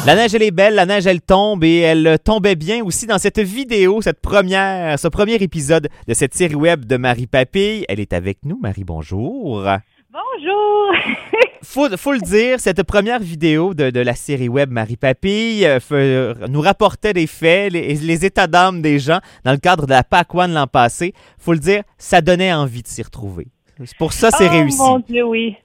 La neige, elle est belle, la neige, elle tombe et elle tombait bien aussi dans cette vidéo, ce premier épisode de cette série web de Marie Papille. Elle est avec nous. Marie, bonjour. Bonjour! Faut le dire, cette première vidéo de la série web Marie Papille nous rapportait des faits, les états d'âme des gens dans le cadre de la PAC-1 l'an passé. Faut le dire, ça donnait envie de s'y retrouver. C'est pour ça, c'est réussi. Oh mon Dieu, oui!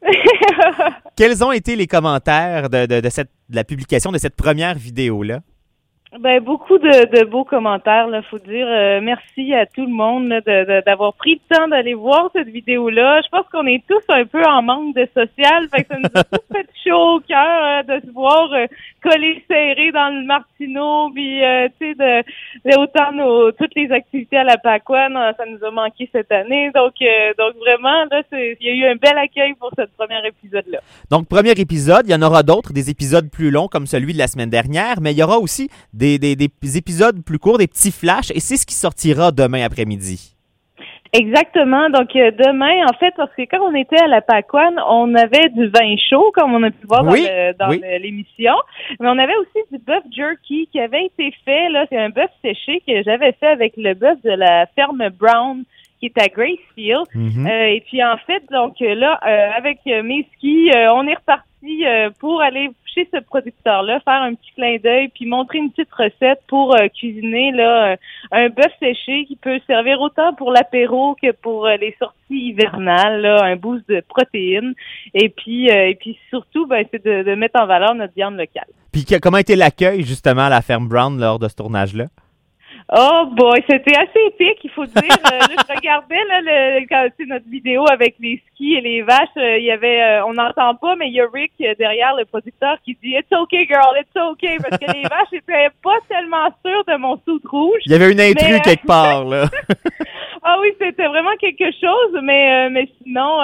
Quels ont été les commentaires de la publication de cette première vidéo-là? Ben, beaucoup de beaux commentaires, là, faut dire. Merci à tout le monde là, d'avoir pris le temps d'aller voir cette vidéo-là. Je pense qu'on est tous un peu en manque de social, fait que ça nous a tous fait chaud au cœur de se voir collés serrés dans le Martineau, puis tu sais, autant toutes les activités à la PAC-1, ça nous a manqué cette année. Donc vraiment, là, il y a eu un bel accueil pour ce premier épisode-là. Donc, premier épisode, il y en aura d'autres, des épisodes plus longs comme celui de la semaine dernière, mais il y aura aussi des épisodes plus courts, des petits flashs, et c'est ce qui sortira demain après-midi. Exactement. Donc, demain, en fait, parce que quand on était à la PAC-1, on avait du vin chaud, comme on a pu voir dans l'émission, mais on avait aussi du bœuf jerky qui avait été fait, là, c'est un bœuf séché que j'avais fait avec le bœuf de la ferme Brown, qui est à Gracefield. Mm-hmm. Et puis, en fait, donc là, avec mes skis, on est reparti pour aller chez ce producteur-là, faire un petit clin d'œil, puis montrer une petite recette pour cuisiner là un bœuf séché qui peut servir autant pour l'apéro que pour les sorties hivernales, là, un boost de protéines. Et puis surtout, ben, c'est de mettre en valeur notre viande locale. Puis comment a été l'accueil, justement, à la ferme Brown lors de ce tournage-là? Oh boy, c'était assez épique, il faut dire. Là, je regardais là, notre vidéo avec les skis et les vaches. Il y avait, on n'entend pas, mais il y a Rick derrière le producteur qui dit "It's okay, girl, it's okay", parce que les vaches étaient pas tellement sûres de mon soute rouge. Il y avait une intrus quelque part là. Ah oui, c'était vraiment quelque chose, mais sinon,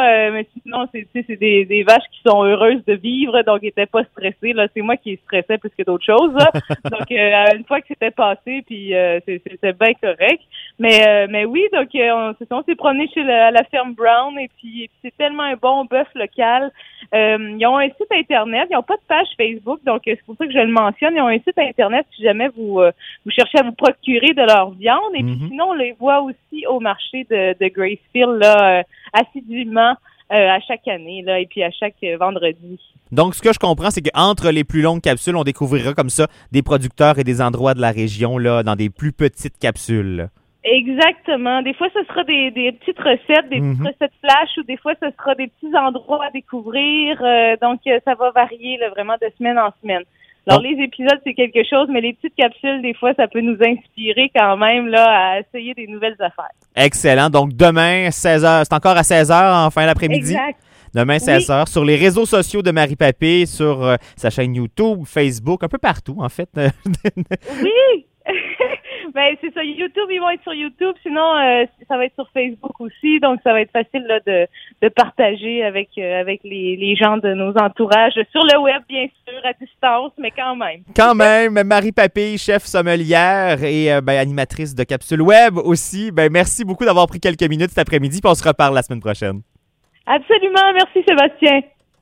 c'est des vaches qui sont heureuses de vivre, donc ils étaient pas stressées. Là, c'est moi qui stressais plus que d'autres choses. Là. Donc une fois que c'était passé, puis c'était bien correct. Mais oui, donc on s'est promené à la ferme Brown, et puis c'est tellement un bon bœuf local. Ils ont un site internet, ils n'ont pas de page Facebook, donc c'est pour ça que je le mentionne. Ils ont un site internet si jamais vous cherchez à vous procurer de leur viande. Et puis sinon, on les voit aussi au marché de Gracefield là, assidûment à chaque année là, et puis à chaque vendredi. Donc, ce que je comprends, c'est qu'entre les plus longues capsules, on découvrira comme ça des producteurs et des endroits de la région là, dans des plus petites capsules. Là. Exactement. Des fois, ce sera des petites recettes, des petites recettes flash, ou des fois, ce sera des petits endroits à découvrir. Donc, ça va varier là, vraiment de semaine en semaine. Alors, les épisodes, c'est quelque chose, mais les petites capsules, des fois, ça peut nous inspirer quand même là à essayer des nouvelles affaires. Excellent. Donc, demain, 16h, c'est encore à 16h en fin d'après-midi? Exact. Demain, 16h, sur les réseaux sociaux de Marie Papille, sur sa chaîne YouTube, Facebook, un peu partout, en fait. Oui! Ben, c'est ça. YouTube, ils vont être sur YouTube. Sinon, ça va être sur Facebook aussi. Donc, ça va être facile là, de partager avec les gens de nos entourages. Sur le web, bien sûr, à distance, mais quand même. Quand même. Marie Papille, chef sommelière et animatrice de Capsule Web aussi. Ben, merci beaucoup d'avoir pris quelques minutes cet après-midi. Puis on se reparle la semaine prochaine. Absolument. Merci, Sébastien.